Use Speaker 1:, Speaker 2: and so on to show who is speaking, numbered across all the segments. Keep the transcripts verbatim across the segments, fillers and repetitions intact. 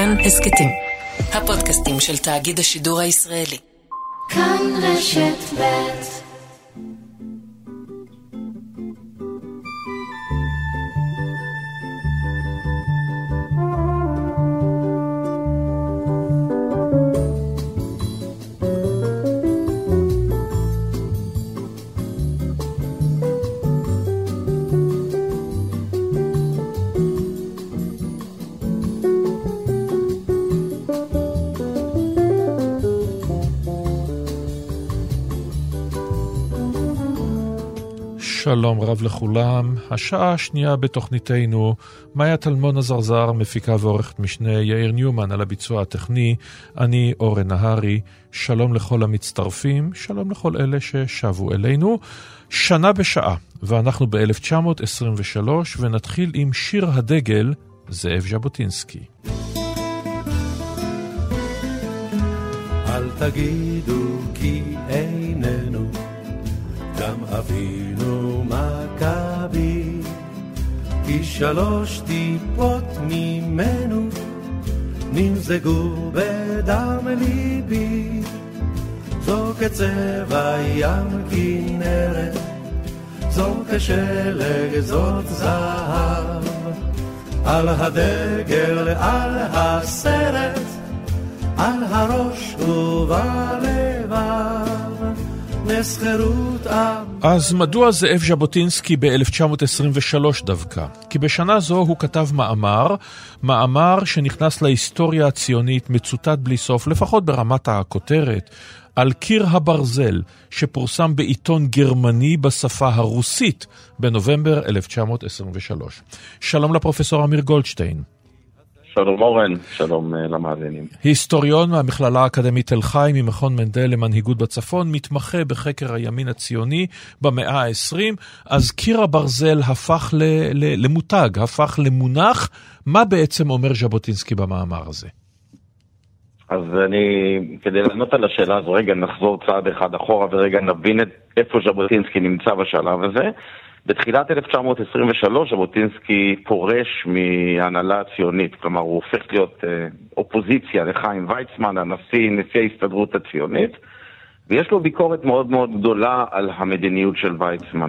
Speaker 1: כאן הסקטים, הפודקאסטים של תאגיד השידור הישראלי. כאן רשת ב'.
Speaker 2: שלום רב לכולם, השעה השנייה בתוכניתנו, מאיה טלמון הזרזר, מפיקה ועורכת משנה, יאיר ניומן על הביצוע הטכני, אני אורן נהרי, שלום לכל המצטרפים, שלום לכל אלה ששבו אלינו, שנה בשעה, ואנחנו ב-אלף תשע מאות עשרים ושלוש, ונתחיל עם שיר הדגל, זאב ז'בוטינסקי.
Speaker 3: אל תגידו כי איננו גם אבינו מכבי, כי שלוש טיפות ממנו נמזגו בדם ליבי. זו כצבע ים כנרת, זו כשלג, זאת זהב, על הדגל, על הסרט, על הראש ובלבב.
Speaker 2: אז מדוע זאב ז'בוטינסקי ב-אלף תשע מאות עשרים ושלוש דווקא? כי בשנה זו הוא כתב מאמר, מאמר שנכנס להיסטוריה הציונית מצוטט בלי סוף, לפחות ברמת הכותרת, על קיר הברזל, שפורסם בעיתון גרמני בשפה הרוסית בנובמבר אלף תשע מאות עשרים ושלוש. שלום לפרופסור אמיר גולדשטיין.
Speaker 4: שלום אורן, שלום למאזינים.
Speaker 2: היסטוריון מהמכללה האקדמית תל חי, ממכון מנדל למנהיגות בצפון, מתמחה בחקר הימין הציוני במאה העשרים, אז קיר הברזל הפך ל- ל- למותג, הפך למונח. מה בעצם אומר ז'בוטינסקי במאמר הזה?
Speaker 4: אז אני, כדי לענות על השאלה הזו, רגע נחזור צעד אחד אחורה ורגע נבין את איפה ז'בוטינסקי נמצא בשלב הזה. בתחילת אלף תשע מאות עשרים ושלוש ז'בוטינסקי פורש מההנהלה הציונית, כלומר הוא הופך להיות אה, אופוזיציה לחיים ויצמן, הנשיא, נשיא ההסתדרות הציונית, ויש לו ביקורת מאוד מאוד גדולה על המדיניות של ויצמן.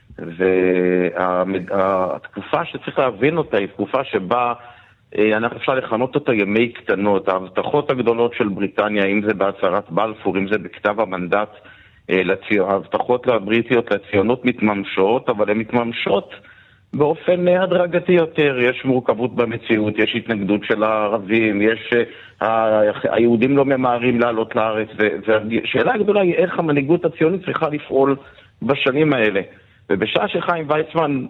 Speaker 4: והתקופה שצריך להבין אותה היא תקופה שבה אה, אנחנו אפשר לכנות אותה ימי קטנות, ההבטחות הגדולות של בריטניה, אם זה בהצהרת בלפור, אם זה בכתב המנדט, ההבטחות הבריטיות לציונות מתממשות, אבל הן מתממשות באופן הדרגתי יותר. יש מורכבות במציאות, יש התנגדות של הערבים, יש היהודים לא ממהרים לעלות לארץ, והשאלה הגדולה היא איך המנהיגות הציונית צריכה לפעול בשנים האלה. ובשעה שחיים ויצמן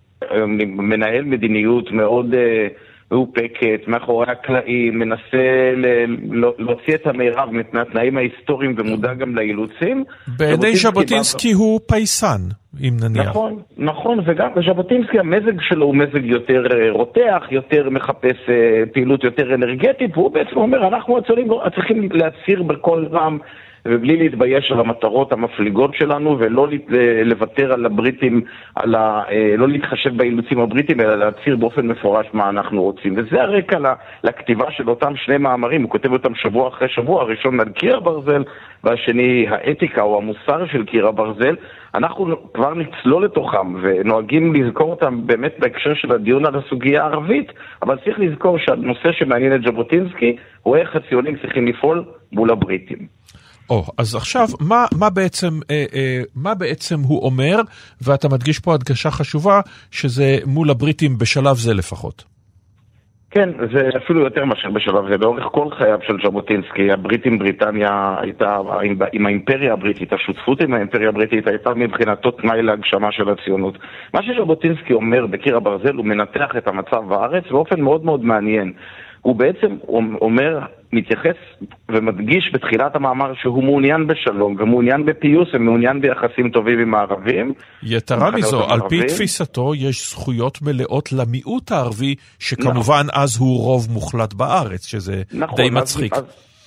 Speaker 4: מנהל מדיניות מאוד מאופקת, מאחורי הקלעים, מנסה להוציא את המירב מהתנאים ההיסטוריים ומודע גם לאילוצים.
Speaker 2: בעיני ז'בוטינסקי הוא פייסן, אם נניח. נכון,
Speaker 4: נכון, וגם ז'בוטינסקי המזג שלו הוא מזג יותר רותח, יותר מחפש פעילות יותר אנרגטית, והוא בעצם אומר, אנחנו צריכים להצהיר בכל רם ובלי להתבייש על המטרות המפליגות שלנו, ולא לוותר על הבריטים, על ה, לא להתחשב באילוצים הבריטים, אלא להצהיר באופן מפורש מה אנחנו רוצים. וזה הרקע לכתיבה של אותם שני מאמרים, הוא כותב אותם שבוע אחרי שבוע, הראשון על קיר הברזל, והשני האתיקה או המוסר של קיר הברזל. אנחנו כבר נצלול לתוכם, ונוהגים לזכור אותם באמת בהקשר של הדיון על הסוגיה הערבית, אבל צריך לזכור שהנושא שמעניין את ז'בוטינסקי, הוא איך הציונים צריכים לפעול מול הבריטים.
Speaker 2: או, אז עכשיו, מה, מה בעצם, אה, אה, מה בעצם הוא אומר, ואתה מדגיש פה הדגשה חשובה, שזה מול הבריטים בשלב זה לפחות.
Speaker 4: כן, זה אפילו יותר מאשר בשלב זה. לאורך כל חייו של ז'בוטינסקי, הבריטים, בריטניה הייתה, עם, עם האימפריה הבריטית, השותפות עם האימפריה הבריטית הייתה מבחינתו תנאי להגשמה של הציונות. מה שז'בוטינסקי אומר בקיר הברזל, הוא מנתח את המצב בארץ באופן מאוד מאוד מעניין. הוא בעצם אומר, מתייחס ומדגיש בתחילת המאמר שהוא מעוניין בשלום, ומעוניין בפיוס, ומעוניין ביחסים טובים עם הערבים.
Speaker 2: יתרה מזו, על פי תפיסתו יש זכויות מלאות למיעוט הערבי, שכמובן אז הוא רוב מוחלט בארץ, שזה די מצחיק.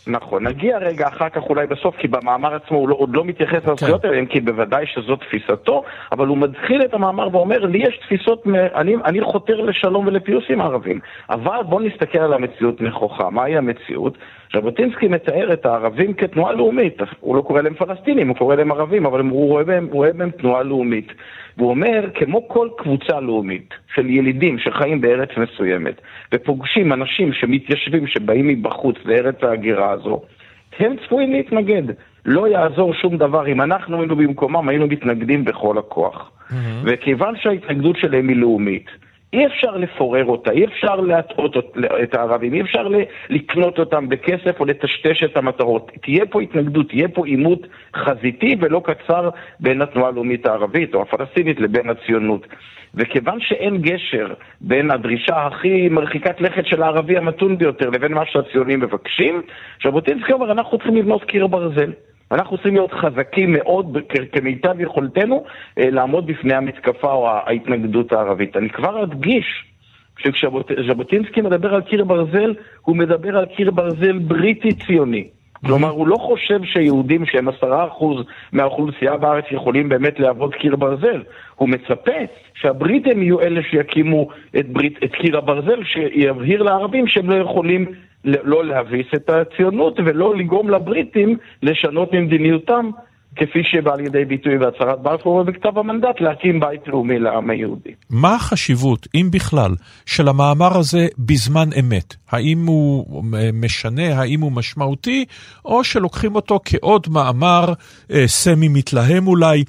Speaker 4: נכון, נגיע רגע אחר כך אולי בסוף, כי במאמר עצמו הוא לא, עוד לא מתייחס כן. לזכויות האלה, כי בוודאי שזו תפיסתו, אבל הוא מתחיל את המאמר ואומר, לי יש תפיסות, אני, אני חותר לשלום ולפיוס עם הערבים, אבל בוא נסתכל על המציאות נכוחה. מהי המציאות? ז'בוטינסקי מתאר את הערבים כתנועה לאומית, הוא לא קורא להם פלסטינים, הוא קורא להם ערבים, אבל הוא רואה בהם, הוא רואה בהם תנועה לאומית. והוא אומר, כמו כל קבוצה לאומית של ילידים שחיים בארץ מסוימת, ופוגשים אנשים שמתיישבים, שבאים מבחוץ לארץ ההגירה הזו, הם צפויים להתנגד. לא יעזור שום דבר. אם אנחנו היינו במקומם, היינו מתנגדים בכל הכוח. Mm-hmm. וכיוון שההתנגדות שלהם היא לאומית, אי אפשר לפורר אותה, אי אפשר להטעות את הערבים, אי אפשר לקנות אותם בכסף או לטשטש את המטרות. תהיה פה התנגדות, תהיה פה עימות חזיתי ולא קצר בין התנועה הלאומית הערבית או הפלסטינית לבין הציונות. וכיוון שאין גשר בין הדרישה הכי מרחיקת לכת של הערבי המתון ביותר לבין מה שהציונים מבקשים, ז'בוטינסקי אומר, אנחנו צריכים לבנות קיר ברזל. אנחנו צריכים להיות חזקים מאוד כמיטב יכולתנו לעמוד בפני המתקפה או ההתנגדות הערבית. אני כבר אדגיש שכשז'בוטינסקי מדבר על קיר ברזל, הוא מדבר על קיר ברזל בריטי ציוני. כלומר, הוא לא חושב שיהודים שהם עשרה אחוז מהאוכלוסייה בארץ יכולים באמת לעבוד קיר ברזל. הוא מצפה שהבריטים יהיו אלה שיקימו את, ברית, את קיר הברזל, שיבהיר לערבים שהם לא יכולים לא להביס את הציונות ולא לגרום לבריטים לשנות ממדיניותם, כפי שבא על ידי ביטוי בהצהרת בלפור ובכתב המנדט להקים בית לאומי לעם היהודי.
Speaker 2: מה החשיבות, אם בכלל, של המאמר הזה בזמן אמת? האם הוא משנה, האם הוא משמעותי, או שלוקחים אותו כעוד מאמר אה, סמי מתלהם אולי,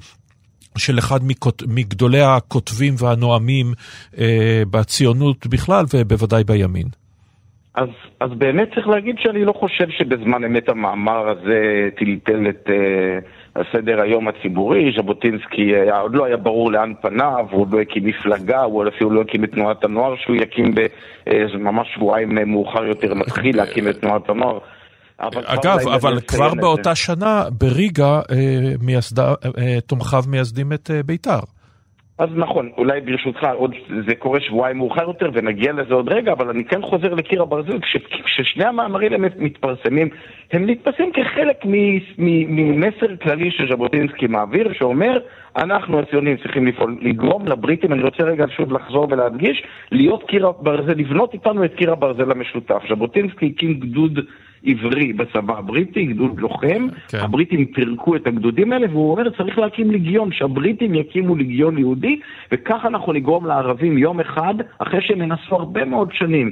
Speaker 2: של אחד מגדולי הכותבים והנואמים אה, בציונות בכלל ובוודאי בימין?
Speaker 4: אז, אז באמת צריך להגיד שאני לא חושב שבזמן אמת המאמר הזה טלטל את uh, הסדר היום הציבורי. ז'בוטינסקי uh, עוד לא היה ברור לאן פניו, הוא עוד לא הקים מפלגה, הוא אפילו לא הקים את תנועת הנוער שהוא יקים בממש uh, שבועיים uh, מאוחר יותר מתחיל להקים את תנועת הנוער.
Speaker 2: אבל אגב, אבל כבר באותה שנה בריגה uh, מייסדה, uh, תומכיו מייסדים את uh, בית"ר.
Speaker 4: אז נכון, אולי ברשותך, עוד, זה קורה שבועיים מאוחר יותר ונגיע לזה עוד רגע, אבל אני כן חוזר לקיר הברזל, כששני המאמרים הם מתפרסמים, הם נתפסים כחלק ממסר כללי שז'בוטינסקי מעביר, שאומר, אנחנו הציונים צריכים לפעול, לגרום לבריטים, אני רוצה רגע שוב לחזור ולהדגיש, להיות קיר הברזל, לבנות איתנו את קיר הברזל המשותף. ז'בוטינסקי הקים גדוד עברי בצבא הבריטי, גדוד לוחם, כן. הבריטים פירקו את הגדודים האלה, והוא אומר, צריך להקים ליגיון, שהבריטים יקימו ליגיון יהודי, וכך אנחנו נגרום לערבים יום אחד, אחרי שהם ינסו הרבה מאוד שנים,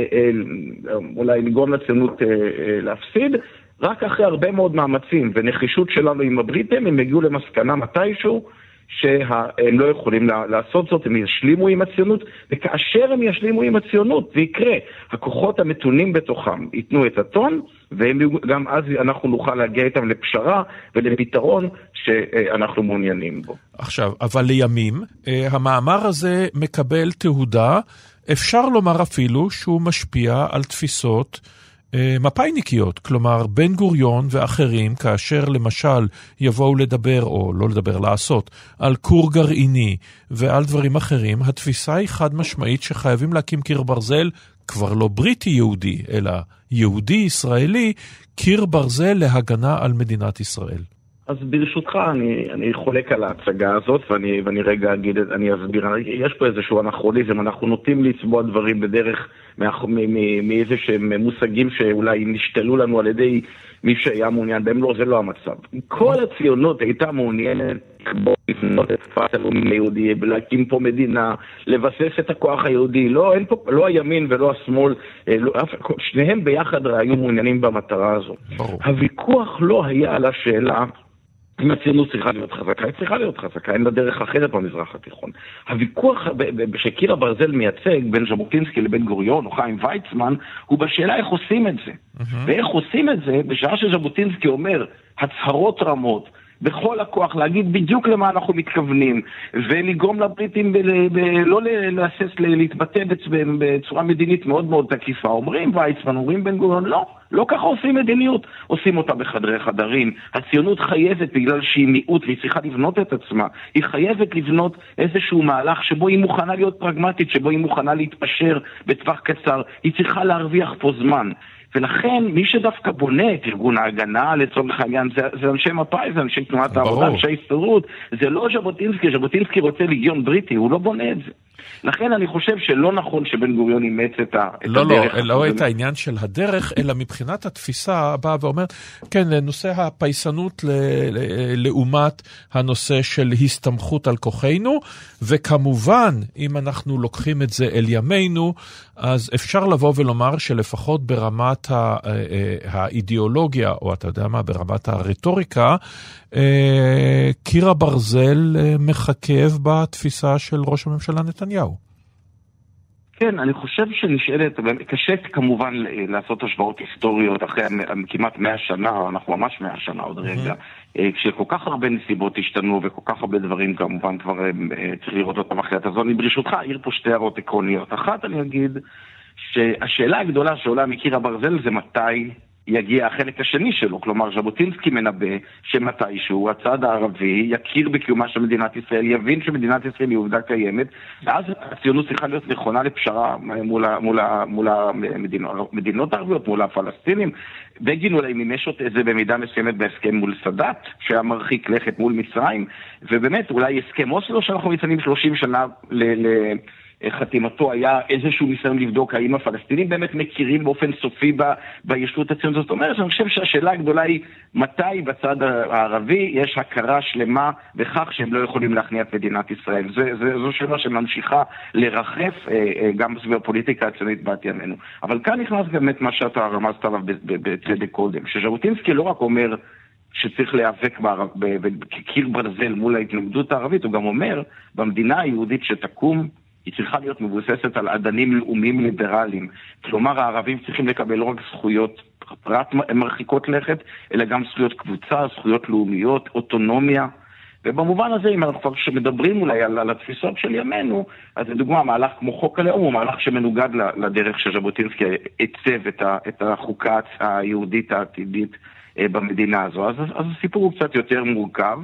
Speaker 4: אולי לגרום לציונות להפסיד, רק אחרי הרבה מאוד מאמצים ונחישות שלנו עם הבריטים, הם הגיעו למסקנה מתישהו, שהם לא יכולים לעשות זאת, הם ישלימו עם הציונות, וכאשר הם ישלימו עם הציונות, זה יקרה, הכוחות המתונים בתוכם ייתנו את הטון, וגם אז אנחנו נוכל להגיע איתם לפשרה ולפתרון שאנחנו מעוניינים בו.
Speaker 2: עכשיו, אבל לימים, המאמר הזה מקבל תהודה, אפשר לומר אפילו שהוא משפיע על תפיסות מפאיניקיות, כלומר בן גוריון ואחרים, כאשר למשל יבואו לדבר או לא לדבר, לעשות על כור גרעיני ועל דברים אחרים, התפיסה היא חד משמעית שחייבים להקים קיר ברזל, כבר לא בריטי יהודי, אלא יהודי ישראלי, קיר ברזל להגנה על מדינת ישראל.
Speaker 4: אז ברשותך, אני, אני חולק על ההצגה הזאת, ואני, ואני רגע אגיד, אני אסביר, יש פה איזשהו אנכרוניזם, אנחנו נוטים לצבוע דברים בדרך מאיזה שהם מושגים שאולי נשתלו לנו על ידי מי שהיה מעוניין בהם, לא, זה לא המצב. כל הציונות הייתה מעוניינת לבנות את תפת הלאומי היהודי, להקים פה מדינה, לבסס את הכוח היהודי, לא, אין פה, לא הימין ולא השמאל, לא, שניהם ביחד היו מעוניינים במטרה הזו. ברור. הוויכוח לא היה על השאלה, אם הציונות צריכה להיות חזקה, היא צריכה להיות חזקה, אין לה דרך אחרת במזרח התיכון. הוויכוח שקיר הברזל מייצג בין ז'בוטינסקי לבין גוריון או חיים ויצמן, הוא בשאלה איך עושים את זה. Mm-hmm. ואיך עושים את זה, בשעה שז'בוטינסקי אומר, הצהרות רמות, בכל הכוח, להגיד בדיוק למה אנחנו מתכוונים, ולגרום לבריטים לא להסס להתבטא בצורה מדינית מאוד מאוד תקיפה. אומרים ויצמן, אומרים בן גוריון, לא, לא ככה עושים מדיניות, עושים אותה בחדרי חדרים. הציונות חייבת, בגלל שהיא מיעוט והיא צריכה לבנות את עצמה, היא חייבת לבנות איזשהו מהלך שבו היא מוכנה להיות פרגמטית, שבו היא מוכנה להתפשר בטווח קצר, היא צריכה להרוויח פה זמן. ולכן מי שדווקא בונה את ארגון ההגנה לצורך העניין זה, זה אנשי מפא"י, זה אנשי תנועת העבודה, אנשי הסתדרות, זה לא ז'בוטינסקי, ז'בוטינסקי רוצה ליגיון בריטי, הוא לא בונה את זה. לכן אני חושב שלא נכון שבן גוריון אימץ את, ה, את
Speaker 2: לא,
Speaker 4: הדרך.
Speaker 2: לא, לא את העניין של הדרך, אלא מבחינת התפיסה באה ואומר, כן, נושא הפייסנות ל, ל, לעומת הנושא של הסתמכות על כוחנו, וכמובן, אם אנחנו לוקחים את זה אל ימינו, אז אפשר לבוא ולומר שלפחות ברמת האידיאולוגיה, או אתה יודע מה, ברמת הרטוריקה, קיר הברזל מחכב בתפיסה של ראש הממשלה נתניהו.
Speaker 4: כן, אני חושב שנשאלת, קשה כמובן לעשות השוואות היסטוריות אחרי כמעט מאה שנה, אנחנו ממש מאה שנה עוד רגע, כשכל כך הרבה נסיבות השתנו וכל כך הרבה דברים כמובן כבר צריך לראות אותם אחרת. אז אני ברשותך אעיר פה שתי הערות עקרוניות. אחת, אני אגיד שהשאלה הגדולה שעולה מקיר הברזל זה מתי יגיע החלק השני שלו, כלומר ז'בוטינסקי מנבא שמתישהו הצד הערבי יכיר בקיומה של מדינת ישראל, יבין שמדינת ישראל היא עובדה קיימת, ואז הציונות צריכה להיות נכונה לפשרה מול, מול, מול המדינות הערביות, מול הפלסטינים. בגין אולי מימש את זה במידה מסוימת בהסכם מול סאדאת, שהיה מרחיק לכת מול מצרים, ובאמת אולי הסכם אוסלו שאנחנו מציינים שלושים שנה ל... ל חתימתו היה איזשהו ניסיון לבדוק האם הפלסטינים באמת מכירים באופן סופי ב, בישות הציונות. זאת אומרת, אני חושב שהשאלה הגדולה היא מתי בצד הערבי יש הכרה שלמה בכך שהם לא יכולים להכניע את מדינת ישראל. זה, זה, זו שאלה שממשיכה לרחף גם סביב הפוליטיקה הציונית בת ימינו. אבל כאן נכנס באמת מה שאתה רמזת עליו בצדק קודם, שז'בוטינסקי לא רק אומר שצריך להיאבק בקיר ברזל מול ההתנגדות הערבית, הוא גם אומר במדינה היהודית שתקום היא צריכה להיות מבוססת על אדנים לאומיים ליברליים. כלומר, הערבים צריכים לקבל לא רק זכויות פרט מרחיקות לכת, אלא גם זכויות קבוצה, זכויות לאומיות, אוטונומיה. ובמובן הזה, אם אנחנו כבר שמדברים אולי על, על התפיסות של ימינו, אז לדוגמה, מהלך כמו חוק הלאום הוא מהלך שמנוגד לדרך שז'בוטינסקי הצב את, ה, את החוקה היהודית העתידית במדינה הזו. אז, אז הסיפור הוא קצת יותר מורכב.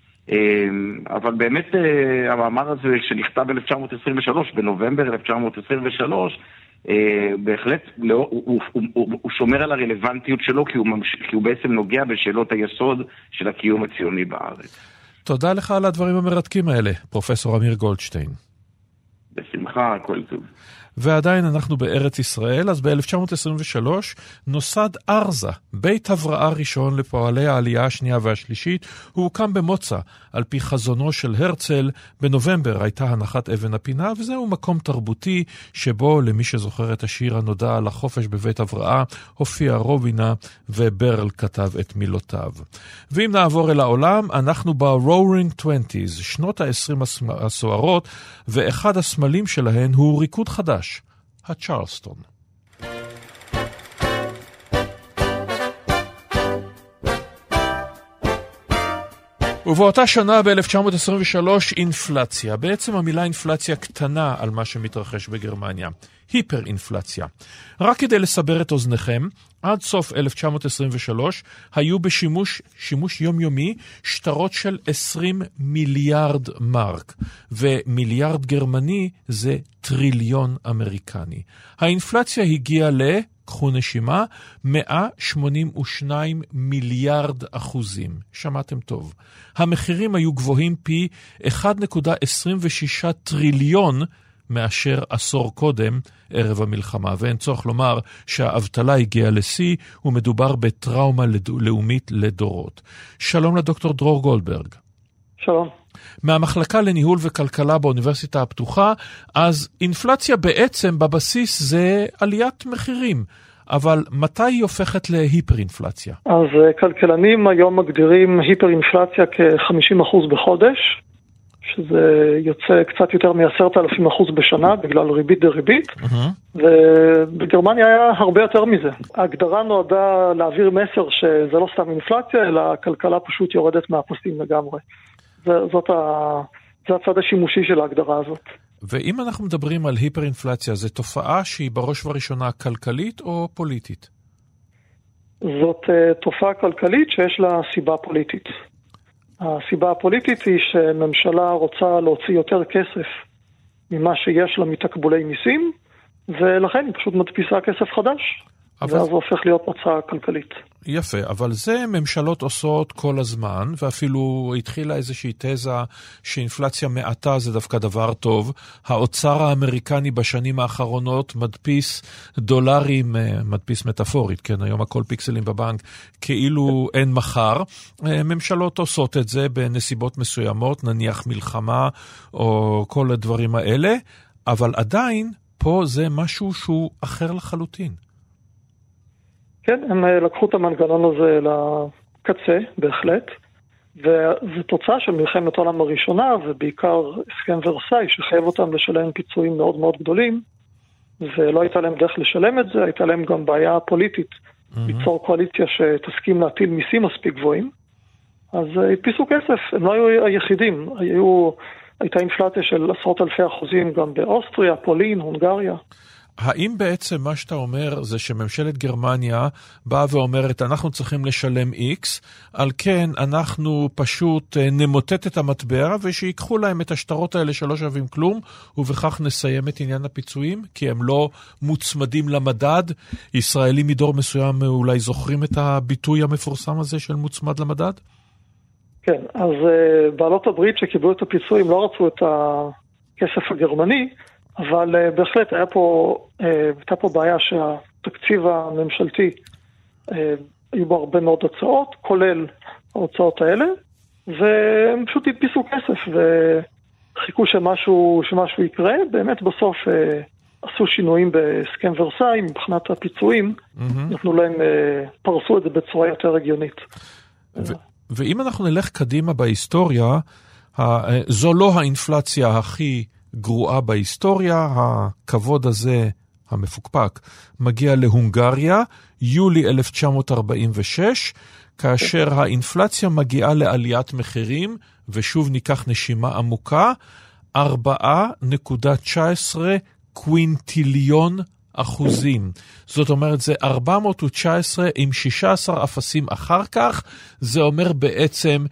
Speaker 4: אבל באמת המאמר הזה שנכתב ב-אלף תשע מאות עשרים ושלוש, בנובמבר אלף תשע מאות עשרים ושלוש, בהחלט הוא, הוא, הוא, הוא, הוא שומר על הרלוונטיות שלו, כי הוא, כי הוא בעצם נוגע בשאלות היסוד של הקיום הציוני בארץ.
Speaker 2: תודה לך על הדברים המרתקים האלה, פרופסור אמיר גולדשטיין.
Speaker 4: בשמחה, הכל טוב.
Speaker 2: ועדיין אנחנו בארץ ישראל, אז ב-אלף תשע מאות עשרים ושלוש נוסד ארזה, בית הבראה ראשון לפועלי העלייה השנייה והשלישית, הוא הוקם במוצא, על פי חזונו של הרצל. בנובמבר הייתה הנחת אבן הפינה, וזהו מקום תרבותי שבו, למי שזוכר את השיר הנודע על החופש בבית הבראה, הופיע רובינה וברל כתב את מילותיו. ואם נעבור אל העולם, אנחנו ב-Roaring Twenties, שנות ה-עשרים הסוערות, ואחד הסמלים שלהן הוא ריקוד חדש. הצ'רלסטון. ובאותה שנה ב-אלף תשע מאות עשרים ושלוש אינפלציה. בעצם המילה אינפלציה קטנה על מה שמתרחש בגרמניה. היפר-אינפלציה. רק כדי לסבר את אוזניכם, עד סוף אלף תשע מאות עשרים ושלוש היו בשימוש שימוש יומיומי שטרות של עשרים מיליארד מרק, ומיליארד גרמני זה טריליון אמריקני. האינפלציה הגיעה ל... קחו נשימה, מאה שמונים ושניים מיליארד אחוזים. שמעתם טוב. המחירים היו גבוהים פי אחת נקודה עשרים ושש טריליון מאשר עשור קודם, ערב המלחמה. ואין צורך לומר שהאבטלה הגיעה לשיא, ומדובר בטראומה לאומית לדורות. שלום לדוקטור דרור גולדברג.
Speaker 5: שלום.
Speaker 2: מהמחלקה לניהול וכלכלה באוניברסיטה הפתוחה, אז אינפלציה בעצם בבסיס זה עליית מחירים, אבל מתי היא הופכת להיפר-אינפלציה?
Speaker 5: אז כלכלנים היום מגדירים היפר-אינפלציה כ-חמישים אחוז בחודש, שזה יוצא קצת יותר מ-עשרת אלפים אחוז בשנה בגלל ריבית דריבית, uh-huh. ובגרמניה היה הרבה יותר מזה. ההגדרה נועדה להעביר מסר שזה לא סתם אינפלציה, אלא הכלכלה פשוט יורדת מהפסים לגמרי. זאת ה... זה הצד השימושי של ההגדרה הזאת.
Speaker 2: ואם אנחנו מדברים על היפר-אינפלציה, זו תופעה שהיא בראש ובראשונה כלכלית או פוליטית?
Speaker 5: זאת תופעה כלכלית שיש לה סיבה פוליטית. הסיבה הפוליטית היא שממשלה רוצה להוציא יותר כסף ממה שיש לה מתקבולי מיסים, ולכן היא פשוט מדפיסה כסף חדש. אבל... ואז הוא הופך להיות מצע כלכלית.
Speaker 2: יפה, אבל זה ממשלות עושות כל הזמן, ואפילו התחילה איזושהי תזה שאינפלציה מעטה זה דווקא דבר טוב. האוצר האמריקני בשנים האחרונות מדפיס דולרים, מדפיס מטאפורית, כן, היום הכל פיקסלים בבנק, כאילו אין מחר. ממשלות עושות את זה בנסיבות מסוימות, נניח מלחמה או כל הדברים האלה, אבל עדיין פה זה משהו שהוא אחר לחלוטין.
Speaker 5: כן, הם לקחו את המנגנון הזה לקצה, בהחלט, וזו תוצאה של מלחמת העולם הראשונה, ובעיקר הסכם ורסאי, שחייב אותם לשלם פיצויים מאוד מאוד גדולים, ולא הייתה להם דרך לשלם את זה, הייתה להם גם בעיה פוליטית, mm-hmm. ליצור קואליציה שתסכים להטיל מיסים מספיק גבוהים, אז הדפיסו כסף, הם לא היו היחידים, היו, הייתה אינפלציה של עשרות אלפי אחוזים גם באוסטריה, פולין, הונגריה.
Speaker 2: האם בעצם מה שאתה אומר זה שממשלת גרמניה באה ואומרת אנחנו צריכים לשלם X, על כן אנחנו פשוט נמוטט את המטבע ושיקחו להם את השטרות האלה שלא שווים כלום, ובכך נסיים את עניין הפיצויים, כי הם לא מוצמדים למדד. ישראלים מדור מסוים אולי זוכרים את הביטוי המפורסם הזה של מוצמד למדד?
Speaker 5: כן, אז uh, בעלות הברית שקיבלו את הפיצויים לא רצו את הכסף הגרמני, אבל uh, בהחלט היה פה, uh, הייתה פה בעיה שהתקציב הממשלתי, uh, היו בו הרבה מאוד הוצאות, כולל ההוצאות האלה, והם פשוט הדפיסו כסף וחיכו שמשהו, שמשהו יקרה. באמת בסוף uh, עשו שינויים בהסכם ורסאי, מבחינת הפיצויים, mm-hmm. נתנו להם, uh, פרסו את זה בצורה יותר הגיונית.
Speaker 2: ו- ואם אנחנו נלך קדימה בהיסטוריה, זו לא האינפלציה הכי גרועה בהיסטוריה, הכבוד הזה, המפוקפק, מגיע להונגריה, יולי אלף תשע מאות ארבעים ושש, כאשר האינפלציה מגיעה לעליית מחירים, ושוב ניקח נשימה עמוקה, ארבע נקודה תשע עשרה קווינטיליון אחוזים. זאת אומרת, זה ארבע מאות תשע עשרה עם שישה עשר אפסים אחר כך. זה אומר בעצם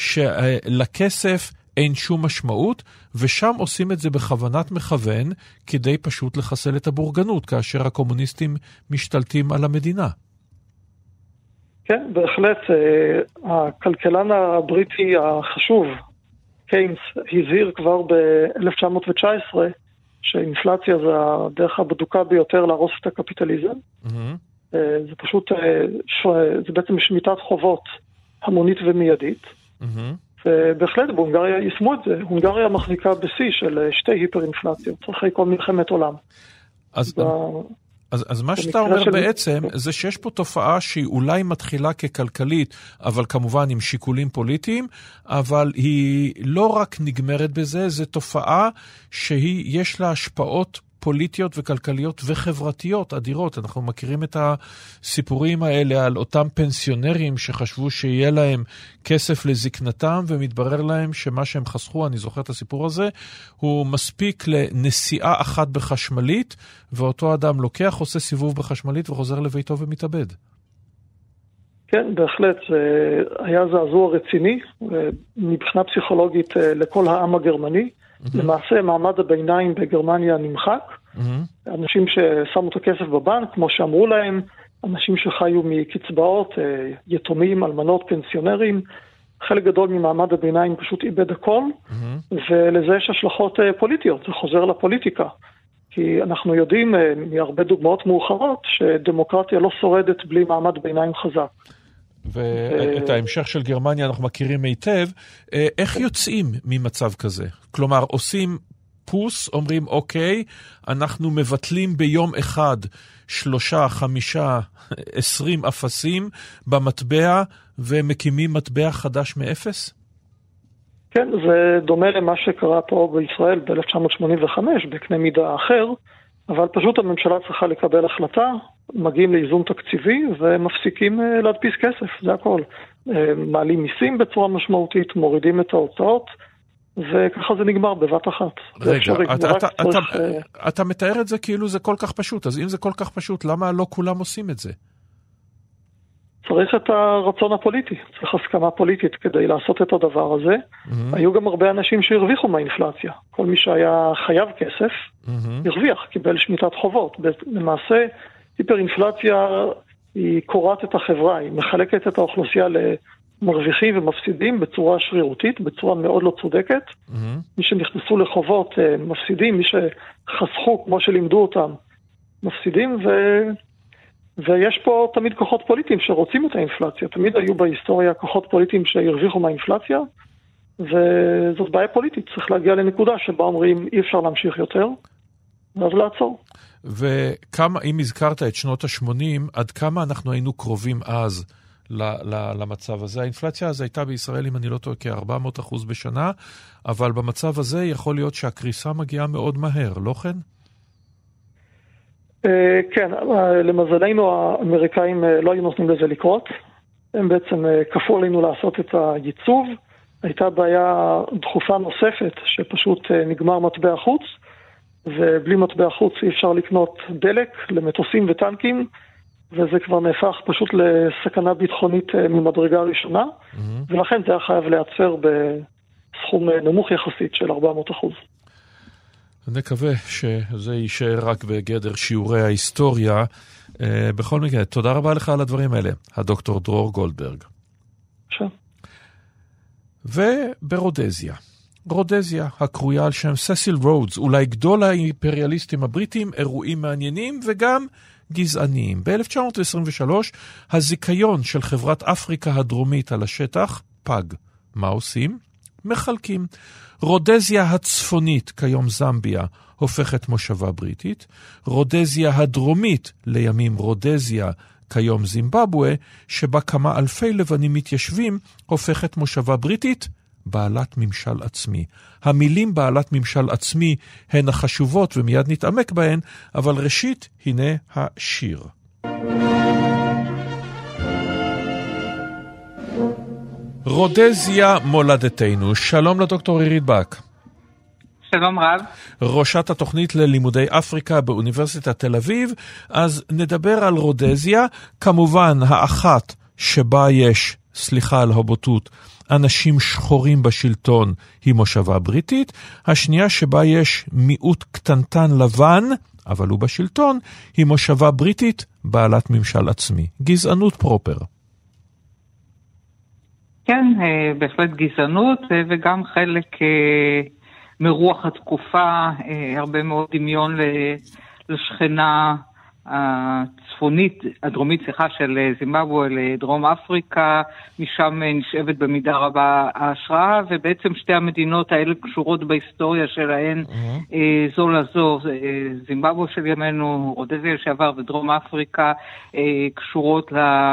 Speaker 2: שלכסף אין שום משמעות, ושם עושים את זה בכוונת מכוון, כדי פשוט לחסל את הבורגנות, כאשר הקומוניסטים משתלטים על המדינה.
Speaker 5: כן, בהחלט. הכלכלן הבריטי החשוב, קיינס, הזהיר כבר ב-אלף תשע מאות תשע עשרה, שאינפלציה זה הדרך הבדוקה ביותר להרוס את הקפיטליזם. Mm-hmm. זה פשוט, זה בעצם שמיטת חובות המונית ומיידית. Mm-hmm. ובהחלט בהונגריה יישמו את זה. הונגריה מחזיקה בשיא של שתי היפר-אינפלציות, אחרי כל מלחמת עולם.
Speaker 2: אז... ב... אז, אז מה שאתה אומר של... בעצם זה שיש פה תופעה שהיא אולי מתחילה ככלכלית, אבל כמובן עם שיקולים פוליטיים, אבל היא לא רק נגמרת בזה, זה תופעה שיש לה השפעות פוליטיות וכלכליות וחברתיות אדירות. אנחנו מכירים את הסיפורים האלה על אותם פנסיונרים שחשבו שיהיה להם כסף לזקנתם, ומתברר להם שמה שהם חסכו, אני זוכר את הסיפור הזה, הוא מספיק לנסיעה אחת בחשמלית, ואותו אדם לוקח, עושה סיבוב בחשמלית וחוזר לביתו ומתאבד.
Speaker 5: כן, בהחלט. היה זעזוע רציני, מבחינה פסיכולוגית לכל העם הגרמני. Mm-hmm. למעשה מעמד הביניים בגרמניה נמחק, mm-hmm. אנשים ששמו את הכסף בבנק, כמו שאמרו להם, אנשים שחיו מקצבאות, יתומים, אלמנות, פנסיונרים, חלק גדול ממעמד הביניים פשוט איבד הכל, mm-hmm. ולזה יש השלכות פוליטיות, זה חוזר לפוליטיקה, כי אנחנו יודעים מהרבה דוגמאות מאוחרות שדמוקרטיה לא שורדת בלי מעמד ביניים חזק.
Speaker 2: ואת ההמשך של גרמניה אנחנו מכירים היטב. איך יוצאים ממצב כזה? כלומר, עושים פוס, אומרים אוקיי, אנחנו מבטלים ביום אחד שלושה, חמישה, עשרים אפסים במטבע ומקימים מטבע חדש מאפס?
Speaker 5: כן, זה דומה למה שקרה פה בישראל ב-אלף תשע מאות שמונים וחמש, בקנה מידה אחר, אבל פשוט הממשלה צריכה לקבל החלטה, מגיעים לאיזון תקציבי ומפסיקים להדפיס כסף, זה הכל. מעלים מיסים בצורה משמעותית, מורידים את ההוצאות, וככה זה נגמר בבת אחת.
Speaker 2: רגע, אתה, אתה, צריך... אתה, אתה מתאר את זה כאילו זה כל כך פשוט, אז אם זה כל כך פשוט, למה לא כולם עושים את זה?
Speaker 5: צריך את הרצון הפוליטי, צריך הסכמה פוליטית כדי לעשות את הדבר הזה. Mm-hmm. היו גם הרבה אנשים שהרוויחו מהאינפלציה. כל מי שהיה חייב כסף, mm-hmm. הרוויח, קיבל שמיטת חובות. למעשה, היפר-אינפלציה היא קוראת את החברה, היא מחלקת את האוכלוסייה למרוויחים ומפסידים בצורה שרירותית, בצורה מאוד לא צודקת. Mm-hmm. מי שנכנסו לחובות מפסידים, מי שחסכו כמו שלימדו אותם מפסידים, ו... ויש פה תמיד כוחות פוליטיים שרוצים את האינפלציה. תמיד היו בהיסטוריה כוחות פוליטיים שהרוויחו מהאינפלציה, וזאת בעיה פוליטית. צריך להגיע לנקודה שבה אומרים אי אפשר להמשיך יותר, ואז לעצור.
Speaker 2: וכמה, אם הזכרת את שנות ה-שמונים, עד כמה אנחנו היינו קרובים אז למצב הזה? האינפלציה אז הייתה בישראל, אם אני לא טועה, כ-ארבע מאות אחוז בשנה, אבל במצב הזה יכול להיות שהקריסה מגיעה מאוד מהר, לא כן?
Speaker 5: כן, למזלנו האמריקאים לא היו נותנים לזה לקרות. הם בעצם כפו עלינו לעשות את הייצוב. הייתה בעיה דחופה נוספת שפשוט נגמר מטבע חוץ, ובלי מטבע חוץ אי אפשר לקנות דלק למטוסים וטנקים, וזה כבר נהפך פשוט לסכנה ביטחונית ממדרגה ראשונה, mm-hmm. ולכן זה היה חייב להיעצר בסכום נמוך יחסית של ארבע מאות אחוז.
Speaker 2: נקווה שזה יישאר רק בגדר שיעורי ההיסטוריה. בכל מקרה, תודה רבה לך על הדברים האלה, הדוקטור דרור גולדברג.
Speaker 5: שם.
Speaker 2: וברודזיה. רודזיה, הקרויה על שם ססיל רודס, אולי גדול האימפריאליסטים הבריטים, אירועים מעניינים וגם גזעניים. ב-אלף תשע מאות עשרים ושלוש, הזיכיון של חברת אפריקה הדרומית על השטח פג. מה עושים? מחלקים. רודזיה הצפונית, כיום זמביה, הופכת מושבה בריטית. רודזיה הדרומית, לימים רודזיה, כיום זימבבואה, שבה כמה אלפי לבנים מתיישבים, הופכת מושבה בריטית, בעלת ממשל עצמי. המילים בעלת ממשל עצמי הן החשובות ומיד נתעמק בהן, אבל ראשית, הנה השיר. רודזיה מולדתנו. שלום לדוקטור עירית בק.
Speaker 6: שלום רב.
Speaker 2: ראשת התוכנית ללימודי אפריקה באוניברסיטת תל אביב. אז נדבר על רודזיה, כמובן האחת שבה יש, סליחה על הבוטות, אנשים שחורים בשלטון היא מושבה בריטית, השנייה שבה יש מיעוט קטנטן לבן, אבל הוא בשלטון, היא מושבה בריטית בעלת ממשל עצמי. גזענות פרופר.
Speaker 6: כן, בהחלט גזענות, וגם חלק מרוח התקופה, הרבה מאוד דמיון לשכנה הצפונית, הדרומית, סליחה, של זימבבואה לדרום אפריקה, משם נשאבת במידה רבה ההשראה, ובעצם שתי המדינות האלה קשורות בהיסטוריה שלהן mm-hmm. זו לזו, זימבבואה של ימינו, רודזיה לשעבר ודרום אפריקה, קשורות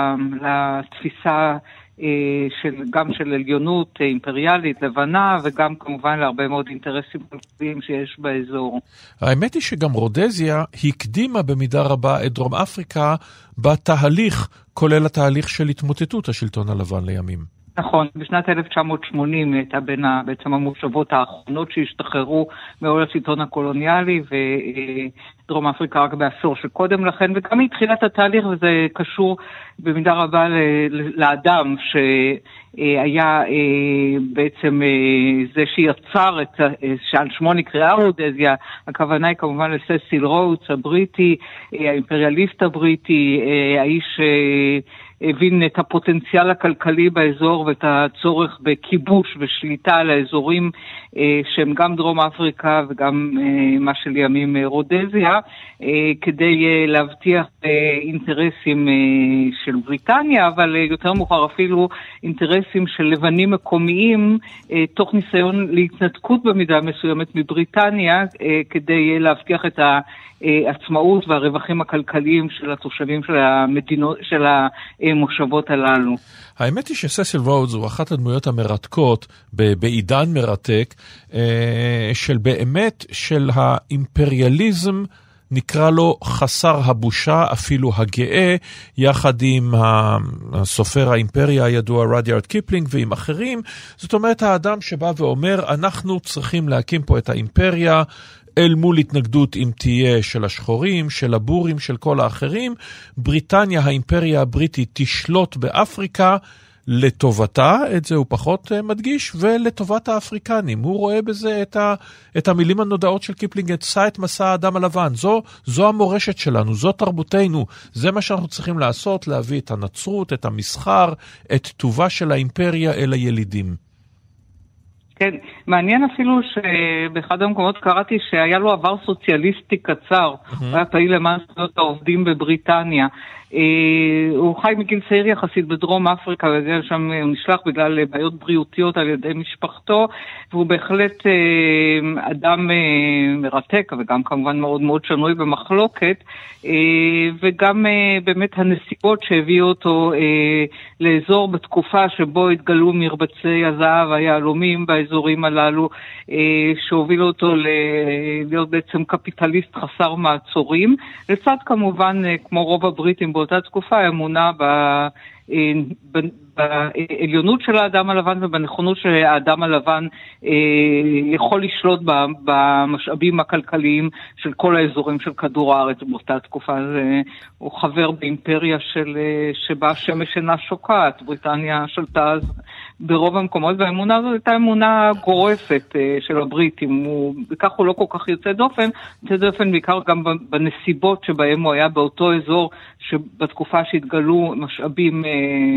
Speaker 6: לתפיסה של, גם של עליונות אימפריאלית לבנה, וגם כמובן להרבה מאוד אינטרסים כלכליים שיש באזור.
Speaker 2: האמת היא שגם רודזיה הקדימה במידה רבה את דרום אפריקה בתהליך, כולל התהליך של התמוטטות השלטון הלבן לימים.
Speaker 6: נכון, בשנת אלף תשע מאות שמונים הייתה בין בעצם המושבות האחרונות שהשתחררו מעול השלטון הקולוניאלי, ודרום אפריקה רק בעשור שקודם לכן, וגם התחילה את התהליך, וזה קשור במידה רבה לאדם שהיה בעצם זה שיצר את, שעל שמו נקראה רודזיה, הכוונה היא כמובן לססיל רודס הבריטי, האימפריאליסט הבריטי, האיש הבין את הפוטנציאל הכלכלי באזור ואת הצורך בכיבוש ושליטה על האזורים אה, שהם גם דרום אפריקה וגם אה, מה שלימים אה, רודזיה, אה, כדי אה, להבטיח אה, אינטרסים אה, של בריטניה, אבל אה, יותר מאוחר אפילו אינטרסים של לבנים מקומיים, אה, תוך ניסיון להתנתקות במידה מסוימת מבריטניה, אה, כדי אה, להבטיח את ה... עצמאות והרווחים הכלכליים של התושבים של המדינות, של המושבות הללו.
Speaker 2: האמת היא שססיל רודס הוא אחת הדמויות המרתקות בעידן מרתק, של באמת של האימפריאליזם, נקרא לו חסר הבושה, אפילו הגאה, יחד עם הסופר האימפריה הידוע רדיארד קיפלינג ועם אחרים. זאת אומרת, האדם שבא ואומר, אנחנו צריכים להקים פה את האימפריה, אל מול התנגדות אם תהיה של השחורים, של הבורים, של כל האחרים. בריטניה, האימפריה הבריטית, תשלוט באפריקה, לטובתה, את זה הוא פחות מדגיש, ולטובת האפריקנים. הוא רואה בזה את, ה, את המילים הנודעות של קיפלינג, את שא את מסע האדם הלבן. זו, זו המורשת שלנו, זו תרבותנו, זה מה שאנחנו צריכים לעשות, להביא את הנצרות, את המסחר, את טובה של האימפריה אל הילידים.
Speaker 6: כן, מעניין אפילו שבאחד המקומות קראתי שהיה לו עבר סוציאליסטי קצר, הוא היה פעיל למען זכויות העובדים בבריטניה. הוא חי מגיל צעיר יחסית בדרום אפריקה, שם הוא נשלח בגלל בעיות בריאותיות על ידי משפחתו, והוא בהחלט אדם מרתק, וגם כמובן מאוד מאוד שנוי במחלוקת, וגם באמת הנסיבות שהביאו אותו לאזור בתקופה שבו התגלו מרבצי הזהב היהלומים באזורים הללו, שהובילו אותו להיות בעצם קפיטליסט חסר מעצורים, לצד כמובן כמו רוב הבריטים באותה תקופה האמונה ב... בעליונות של האדם הלבן ובנכונות שהאדם הלבן יכול לשלוט במשאבים הכלכליים של כל האזורים של כדור הארץ באותה תקופה. הוא חבר באימפריה של, שבה השמש אינה שוקעת, בריטניה שלטה אז ברוב המקומות, והאמונה הזאת הייתה אמונה גורפת של הבריטים, וכך הוא לא כל כך יוצא דופן, יוצא דופן בעיקר גם בנסיבות שבהם הוא היה באותו אזור שבתקופה שהתגלו משאבים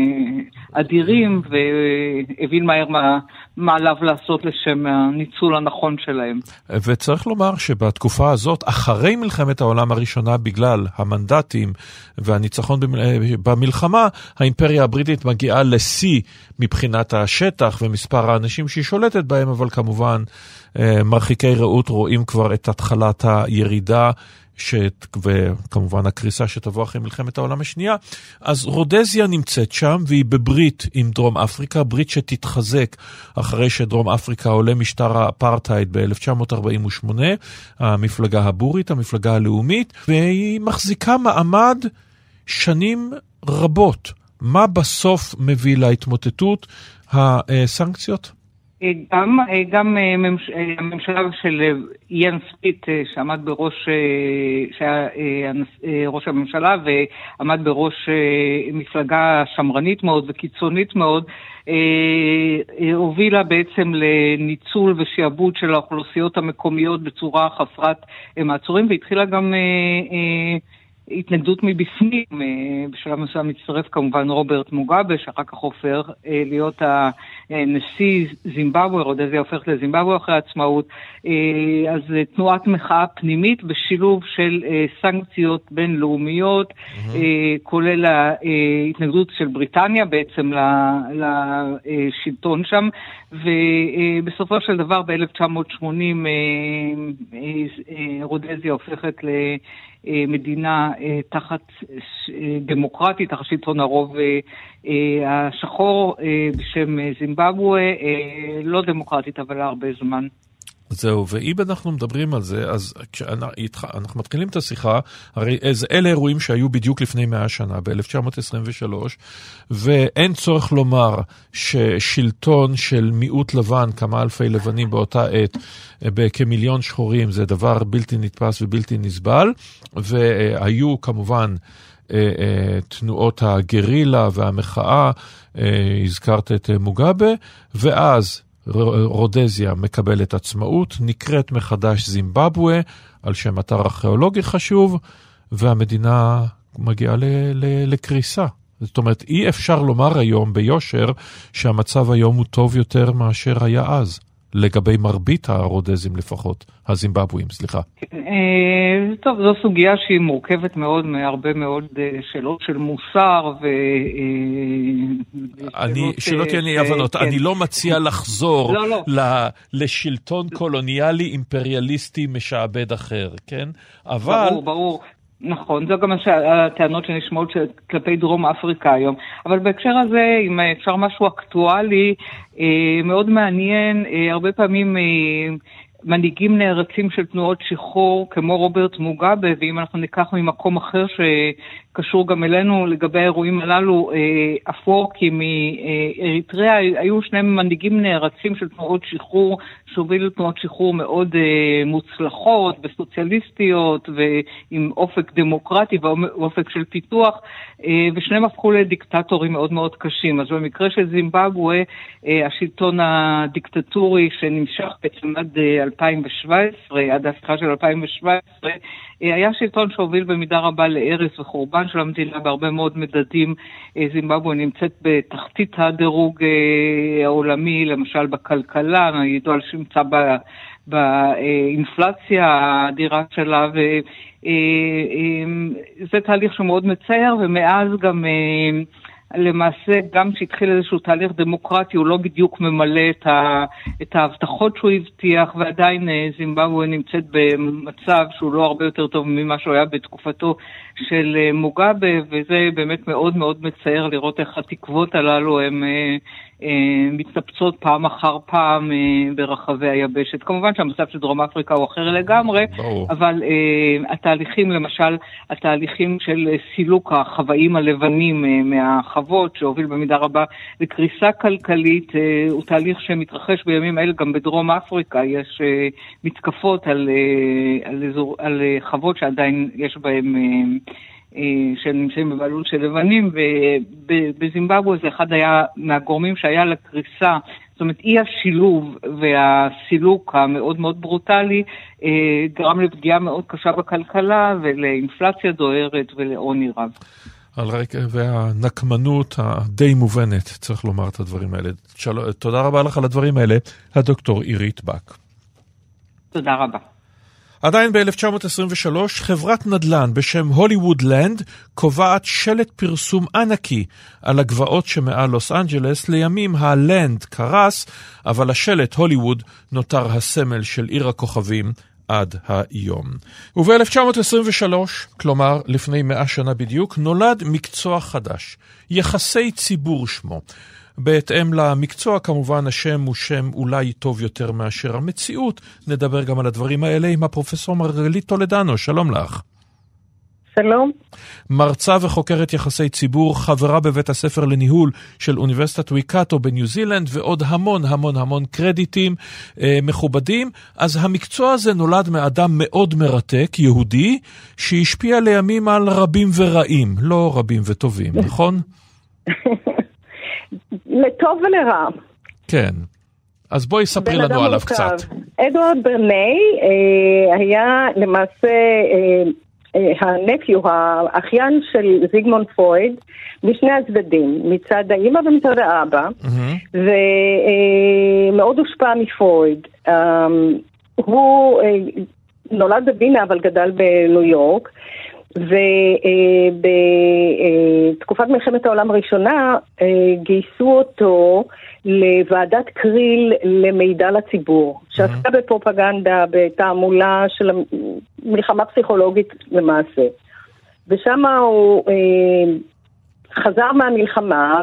Speaker 6: אדירים, והבין מהר מה, מה עליו לעשות לשם הניצול הנכון שלהם.
Speaker 2: וצריך לומר שבתקופה הזאת, אחרי מלחמת העולם הראשונה, בגלל המנדטים והניצחון במלחמה, האימפריה הבריטית מגיעה לשיא מבחינת השטח ומספר האנשים שהיא שולטת בהם, אבל כמובן מרחיקי ראות רואים כבר את התחלת הירידה, שת, וכמובן הקריסה שתבוא אחרי מלחמת העולם השנייה. אז רודזיה נמצאת שם, והיא בברית עם דרום אפריקה, ברית שתתחזק אחרי שדרום אפריקה עולה משטר האפרטהייד ב-אלף תשע מאות ארבעים ושמונה, המפלגה הבורית, המפלגה הלאומית, והיא מחזיקה מעמד שנים רבות. מה בסוף מביא להתמוטטות? הסנקציות?
Speaker 6: גם, גם הממשלה של איין ספיט שעמד בראש, שהיה ראש הממשלה ועמד בראש מפלגה שמרנית מאוד וקיצונית מאוד, הובילה בעצם לניצול ושיעבוד של האוכלוסיות המקומיות בצורה חסרת מעצורים, והתחילה גם התנגדות מבפנים. בשלב מסוים מצטרף כמובן רוברט מוגאבה, שאחר כך הופך להיות הנשיא זימבבואה, רודזיה הופכת לזימבבואה אחרי העצמאות. אז תנועת מחאה פנימית בשילוב של סנקציות בינלאומיות, כולל ההתנגדות של בריטניה בעצם לשלטון שם, ובסופו של דבר ב-אלף תשע מאות שמונים רודזיה הופכת ל... מדינה תחת דמוקרטית, תחת שלטון הרוב השחור בשם זימבבואה, לא דמוקרטית אבל הרבה זמן.
Speaker 2: זהו, ואם אנחנו מדברים על זה, אז כשאנחנו מתחילים את השיחה, הרי אלה אירועים שהיו בדיוק לפני מאה שנה, ב-אלף תשע מאות עשרים ושלוש, ואין צורך לומר ששלטון של מיעוט לבן, כמה אלפי לבנים באותה עת, בכמיליון שחורים, זה דבר בלתי נתפס ובלתי נסבל, והיו כמובן תנועות הגרילה והמחאה, הזכרת את מוגאבה, ואז רודזיה מקבלת עצמאות, נקראת מחדש זימבבואה, על שם אתר ארכיאולוגי חשוב, והמדינה מגיעה ל- ל- לקריסה. זאת אומרת, אי אפשר לומר היום ביושר שהמצב היום הוא טוב יותר מאשר היה אז, לגבי מרבית הרודזים לפחות, הזימבבואים, סליחה.
Speaker 6: טוב, זו סוגיה שהיא מורכבת מאוד, מהרבה מאוד שאלות של מוסר ו...
Speaker 2: אני, שלא תהיה לי הבנות, אני לא מציע לחזור לשלטון קולוניאלי אימפריאליסטי משעבד אחר, כן? אבל...
Speaker 6: ברור, ברור. נכון, זו גם הטענות שנשמעות כלפי דרום אפריקה היום. אבל בהקשר הזה, אם אפשר משהו אקטואלי, מאוד מעניין, הרבה פעמים מנהיגים נערצים של תנועות שחרור כמו רוברט מוגאבה, ואם אנחנו ניקח ממקום אחר קשור גם אלינו לגבי האירועים הללו, אפור, כי מאריתריאה היו שני מנהיגים נערצים של תנועות שחרור, שהובילו תנועות שחרור מאוד מוצלחות וסוציאליסטיות ועם אופק דמוקרטי ואופק של פיתוח, ושניהם הפכו לדיקטטורים מאוד מאוד קשים. אז במקרה של זימבבואה, השלטון הדיקטטורי שנמשך בעצם עד אלפיים שבע עשרה, עד ההפיכה של אלפיים שבע עשרה, היה שלטון שהוביל במידה רבה להרס וחורבן של המדינה בהרבה מאוד מדדים. זימבבואה נמצאת בתחתית הדירוג העולמי, למשל בכלכלה, ידוע שנמצא באינפלציה האדירה שלה, וזה תהליך שמאוד מצייר, ומאז גם למעשה גם שהתחיל איזשהו תהליך דמוקרטי, הוא לא בדיוק ממלא את, ה, את ההבטחות שהוא הבטיח, ועדיין זימבבואה נמצאת במצב שהוא לא הרבה יותר טוב ממה שהוא היה בתקופתו של מוגאבה, וזה באמת מאוד מאוד מצייר לראות איך התקוות הללו הן מתנפצות פעם אחר פעם ברחבי היבשת. כמובן שהמצב של דרום אפריקה הוא אחר לגמרי, ברור. אבל התהליכים, למשל התהליכים של סילוק החוואים הלבנים מהחוות, שהוביל במידה רבה לקריסה כלכלית, הוא תהליך שמתרחש בימים אלה גם בדרום אפריקה. יש מתקפות על, על, אזור, על חוות שעדיין יש בהם שנמצאים בבעלות של לבנים, ובזימבבואה זה אחד היה מהגורמים שהיה לקריסה, זאת אומרת אי השילוב והסילוק המאוד מאוד ברוטלי גרם לפגיעה מאוד קשה בכלכלה ולאינפלציה דוהרת ולעוני רב.
Speaker 2: על רקע והנקמנות הדי מובנת, צריך לומר את הדברים האלה. של... תודה רבה לך על הדברים האלה, הדוקטור עירית בק.
Speaker 6: תודה רבה.
Speaker 2: עדיין ב-אלף תשע מאות עשרים ושלוש, חברת נדל"ן בשם הוליווד לנד קובעת שלט פרסום ענקי על הגבעות שמעל לוס אנג'לס. לימים הלנד קרס, אבל השלט הוליווד נותר הסמל של עיר הכוכבים עד היום. וב-אלף תשע מאות עשרים ושלוש, כלומר לפני מאה שנה בדיוק, נולד מקצוע חדש, יחסי ציבור שמו. בהתאם למקצוע, כמובן, השם הוא שם אולי טוב יותר מאשר המציאות. נדבר גם על הדברים האלה עם הפרופסור מרגלית טולדנו. שלום לך.
Speaker 7: שלום.
Speaker 2: מרצה וחוקרת יחסי ציבור, חברה בבית הספר לניהול של אוניברסיטת ויקאטו בניו זילנד, ועוד המון המון המון קרדיטים אה, מכובדים. אז המקצוע הזה נולד מאדם מאוד מרתק, יהודי, שהשפיע לימים על רבים ורעים, לא רבים וטובים, נכון?
Speaker 7: לטוב ולרע.
Speaker 2: כן. אז בואי ספרי לנו עליו קצת.
Speaker 7: אדוארד ברני אה, היה למעשה אה, אה, הנפיו, האחיין של זיגמונד פרויד, משני הצדדים, מצד האמא ומצד האבא, mm-hmm. ומאוד אה, הושפע מפרויד. אה, הוא אה, נולד בווינה אבל גדל בניו יורק, ובתקופת מלחמת העולם הראשונה גייסו אותו לוועדת קריל למידע לציבור, שעסקה בפרופגנדה, בתעמולה של מלחמה פסיכולוגית למעשה. ושם הוא חזר מהמלחמה,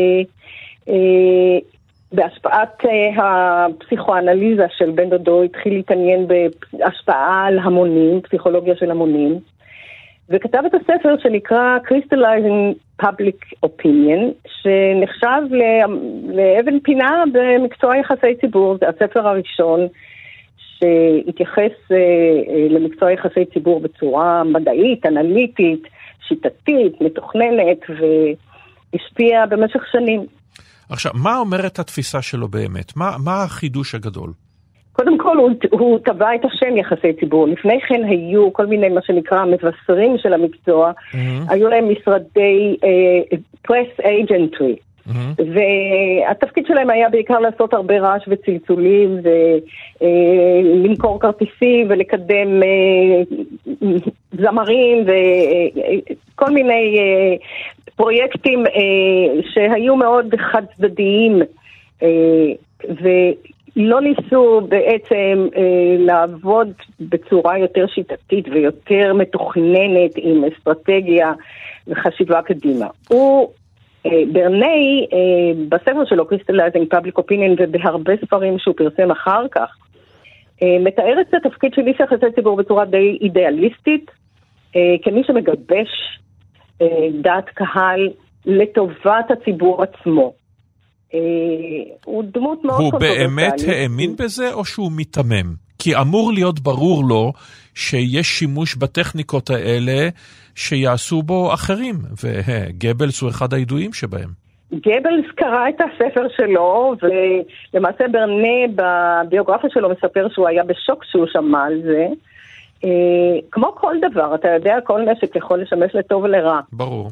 Speaker 7: ובהשפעת הפסיכואנליזה של בן דודו התחיל להתעניין בהשפעה על המונים, פסיכולוגיה של המונים, וכתב את הספר שנקרא Crystallizing Public Opinion, שנחשב לאבן פינה במקצוע יחסי ציבור. זה הספר הראשון שהתייחס למקצוע יחסי ציבור בצורה מדעית, אנליטית, שיטתית, מתוכננת, והשפיע במשך שנים.
Speaker 2: עכשיו, מה אומרת התפיסה שלו באמת? מה, מה החידוש הגדול?
Speaker 7: קודם כל, הוא, הוא טבע את השם יחסי ציבור. לפני כן היו כל מיני, מה שנקרא, מבשרים של המקצוע. Mm-hmm. היו להם משרדי uh, press agency. Mm-hmm. והתפקיד שלהם היה בעיקר לעשות הרבה רעש וצלצולים, ולמכור uh, כרטיסים, ולקדם uh, זמרים, וכל uh, מיני uh, פרויקטים uh, שהיו מאוד חד צדדיים, uh, ו... לא ניסו בעצם אה, לעבוד בצורה יותר שיטתית ויותר מתוכננת עם אסטרטגיה וחשיבה קדימה. הוא, אה, ברני, אה, בספר שלו, Crystallizing Public Opinion, ובהרבה ספרים שהוא פרסם אחר כך, אה, מתאר את התפקיד של איש יחסי ציבור בצורה די אידיאליסטית, אה, כמי שמגבש דעת קהל לטובת הציבור עצמו. הוא דמות מאוד קונטרוברסלית.
Speaker 2: הוא באמת האמין בזה או שהוא מתמם? כי אמור להיות ברור לו שיש שימוש בטכניקות האלה שיעשו בו אחרים, וגבלס הוא אחד הידועים שבהם.
Speaker 7: גבלס קרא את הספר שלו, ולמעשה ברנה בביוגרפיה שלו מספר שהוא היה בשוק שהוא שמע על זה. כמו כל דבר, אתה יודע, כל נשק יכול לשמש לטוב ולרע.
Speaker 2: ברור.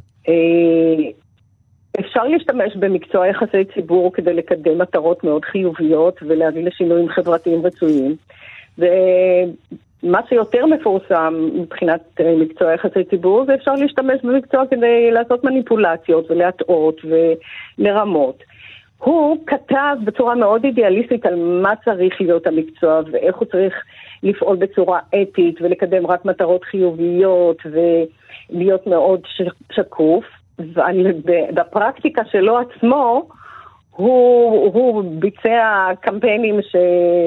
Speaker 7: אפשר להשתמש במקצוע יחסי ציבור כדי לקדם מטרות מאוד חיוביות ולהביא לשינויים חברתיים רצויים. ומה שיותר מפורסם מבחינת מקצוע יחסי ציבור, זה אפשר להשתמש במקצוע כדי לעשות מניפולציות ולהטעות ולרמות. הוא כתב בצורה מאוד אידיאליסטית על מה צריך להיות המקצוע ואיך הוא צריך לפעול בצורה אתית ולקדם רק מטרות חיוביות ולהיות מאוד שקוף. ובפרקטיקה שלו עצמו, הוא, הוא ביצע קמפיינים ש,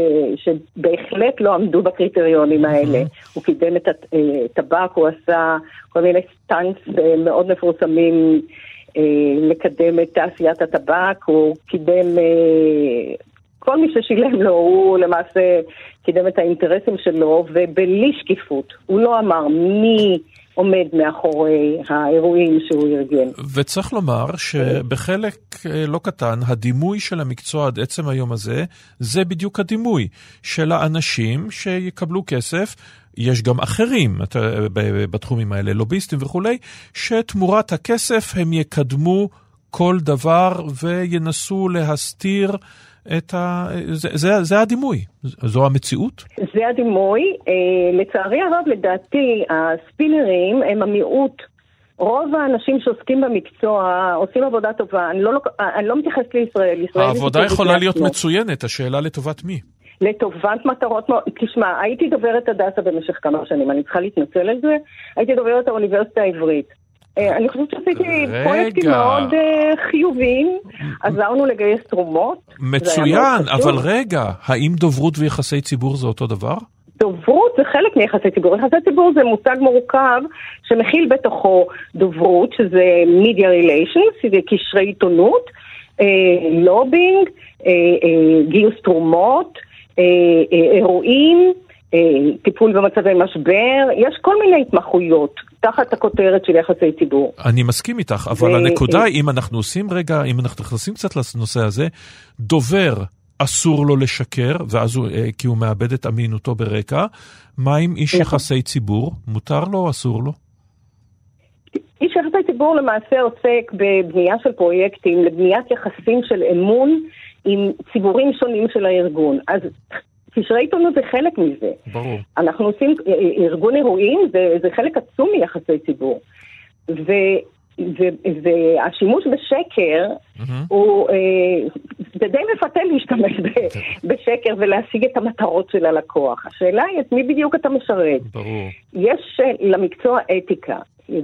Speaker 7: שבהחלט לא עמדו בקריטריונים האלה. הוא קידם את הטבק, הוא עשה כל מיני סטנץ מאוד מפורסמים לקדם את תעשיית הטבק, הוא קידם, כל מי ששילם לו, הוא למעשה קידם את האינטרסים שלו, ובלי שקיפות. הוא לא אמר מי עומד מאחורי האירועים שהוא ארגן.
Speaker 2: וצריך לומר שבחלק לא קטן, הדימוי של המקצוע עד עצם היום הזה, זה בדיוק הדימוי של האנשים שיקבלו כסף. יש גם אחרים בתחומים האלה, לוביסטים וכולי, שתמורת הכסף הם יקדמו כל דבר וינסו להסתיר את ה... זה, זה, זה הדימוי, זו המציאות?
Speaker 7: זה הדימוי. אה, לצערי הרב, לדעתי, הספינרים הם המיעוט. רוב האנשים שעוסקים במקצוע עושים עבודה טובה. אני לא, אני לא מתייחסת לישראל.
Speaker 2: העבודה יכולה להיות מצוינת, השאלה לטובת מי?
Speaker 7: לטובת מטרות... תשמע, הייתי דוברת הדסה במשך כמה שנים, אני צריכה להתנצל על זה. הייתי דוברת האוניברסיטה העברית. אני חושבת שעשיתי פרויקטים מאוד חיוביים, עזרנו לגייס תרומות.
Speaker 2: מצוין, אבל רגע, האם דוברות ויחסי ציבור זה אותו דבר?
Speaker 7: דוברות זה חלק מיחסי ציבור. יחסי ציבור זה מושג מורכב שמכיל בתוכו דוברות, שזה media relations, זה קשרי עיתונות, לובינג, גיוס תרומות, אירועים, טיפול במצבי משבר, יש כל מיני התמחויות תחת הכותרת של יחסי ציבור.
Speaker 2: אני מסכים איתך, אבל הנקודה, אם אנחנו עושים רגע, אם אנחנו נכנסים קצת לנושא הזה, דובר אסור לו לשקר, ואז הוא, כי הוא מאבד את אמינותו ברקע, מה עם איש יחסי ציבור? מותר לו או אסור לו?
Speaker 7: איש יחסי ציבור למעשה עוסק בבנייה של פרויקטים, לבניית יחסים של אמון עם ציבורים שונים של הארגון. אז קשרי עיתונות זה חלק מזה.
Speaker 2: ברור.
Speaker 7: אנחנו עושים, ארגון אירועים זה, זה חלק עצום מיחסי ציבור. ו, ו, והשימוש בשקר, mm-hmm. הוא, זה די מפתה להשתמש ב, בשקר ולהשיג את המטרות של הלקוח. השאלה היא את מי בדיוק אתה משרת.
Speaker 2: ברור.
Speaker 7: יש למקצוע אתיקה.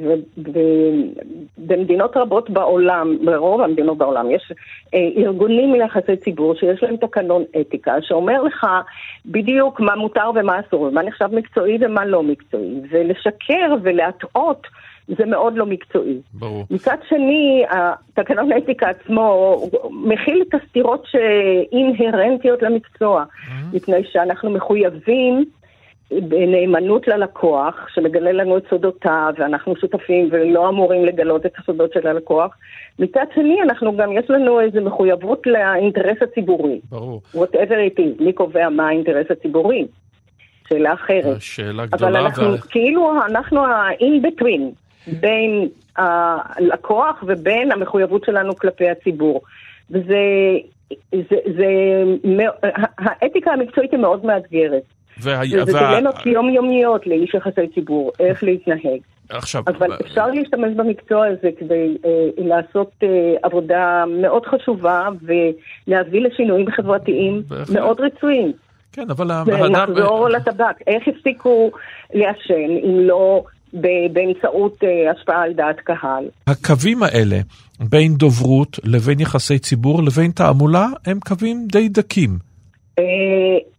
Speaker 7: ובמדינות רבות בעולם, ברוב המדינות בעולם, יש ארגונים ליחסי ציבור שיש להם תקנון אתיקה, שאומר לך בדיוק מה מותר ומה אסור, ומה נחשב מקצועי ומה לא מקצועי, ולשקר ולהטעות זה מאוד לא מקצועי.
Speaker 2: ברור.
Speaker 7: מצד שני, התקנון האתיקה עצמו מכיל את הסתירות שאינהרנטיות למקצוע, mm-hmm. מפני שאנחנו מחויבים בנאמנות ללקוח, שמגלה לנו את סודותיו, ואנחנו שותפים ולא אמורים לגלות את הסודות של הלקוח. מצד שני, אנחנו גם, יש לנו איזו מחויבות לאינטרס הציבורי.
Speaker 2: ברור.
Speaker 7: whatever it is, מי קובע מה האינטרס הציבורי? שאלה אחרת.
Speaker 2: שאלה גדולה.
Speaker 7: אבל אנחנו,
Speaker 2: ו... כאילו,
Speaker 7: אנחנו ה-in-between, בין הלקוח ובין המחויבות שלנו כלפי הציבור. וזה, זה, זה, האתיקה המקצועית היא מאוד מאתגרת. וה... וזה דילמות וה... יומיומיות לאיש יחסי ציבור, איך להתנהג.
Speaker 2: עכשיו...
Speaker 7: אבל אפשר להשתמש במקצוע הזה כדי אה, לעשות אה, עבודה מאוד חשובה ולהביא לשינויים חברתיים בהחלט. מאוד רצויים.
Speaker 2: כן, אבל...
Speaker 7: ונחזור לטבק. איך הפסיקו לעשן אם לא באמצעות אה, השפעה על דעת קהל?
Speaker 2: הקווים האלה בין דוברות לבין יחסי ציבור לבין תעמולה הם קווים די דקים.
Speaker 7: אה...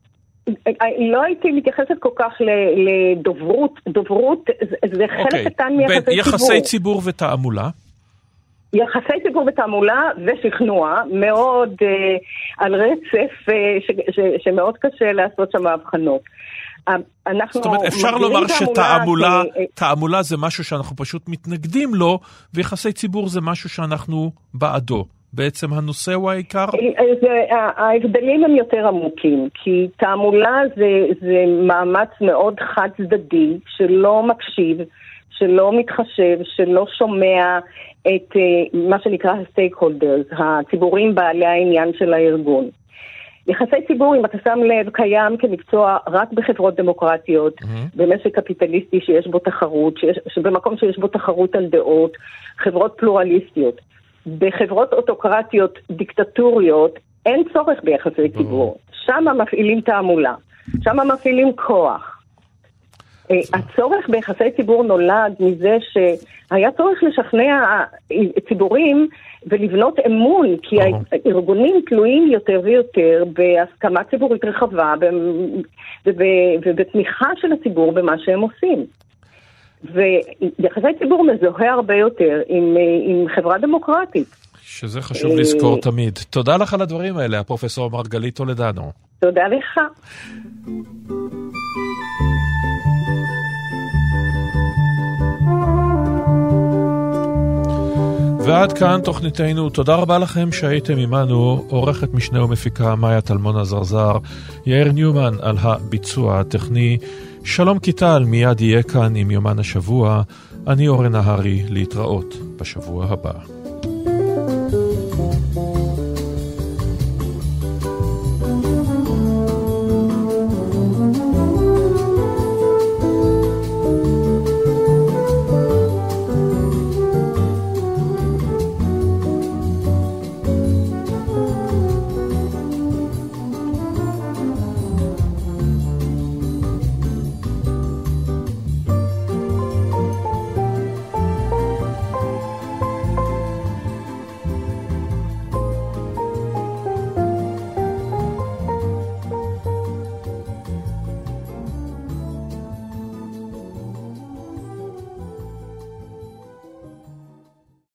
Speaker 7: לא הייתי מתייחסת כל כך לדוברות, דוברות זה חלק קטן מיחסי ציבור.
Speaker 2: יחסי ציבור ותעמולה?
Speaker 7: יחסי ציבור ותעמולה ושכנוע, מאוד על רצף שמאוד קשה לעשות שם הבחנות.
Speaker 2: זאת אומרת, אפשר לומר שתעמולה תעמולה זה משהו שאנחנו פשוט מתנגדים לו, ויחסי ציבור זה משהו שאנחנו בעדו. בעצם הנושא הוא העיקר?
Speaker 7: ההבדלים הם יותר עמוקים, כי תעמולה זה, זה מאמץ מאוד חד צדדי, שלא מקשיב, שלא מתחשב, שלא שומע את מה שנקרא הסטייקהולדרס, הציבורים בעלי העניין של הארגון. יחסי ציבור, אם אתה שם לב, קיים כמקצוע רק בחברות דמוקרטיות, mm-hmm. במשק קפיטליסטי שיש בו תחרות, שיש, שבמקום שיש בו תחרות על דעות, חברות פלורליסטיות. בחברות אוטוקרטיות דיקטטוריות אין צורך ביחסי ציבור. שם מפעילים תעמולה, שם מפעילים כוח. הצורך ביחסי ציבור נולד מזה שהיה צורך לשכנע ציבורים ולבנות אמון, כי הארגונים תלויים יותר ויותר בהסכמה ציבורית רחבה ובתמיכה של הציבור במה שהם עושים. ויחסי ציבור מזוהה הרבה יותר עם, עם חברה דמוקרטית.
Speaker 2: שזה חשוב לזכור תמיד. תודה לך על הדברים האלה, הפרופסור מרגלית טולדנו.
Speaker 7: תודה לך.
Speaker 2: ועד כאן תוכניתנו. תודה רבה לכם שהייתם עמנו. עורכת משנה ומפיקה מאיה טלמון הזרזר, יאיר ניומן על הביצוע הטכני. שלום קיטל, מיד יהיה כאן עם יומן השבוע. אני אורן נהרי, להתראות בשבוע הבא.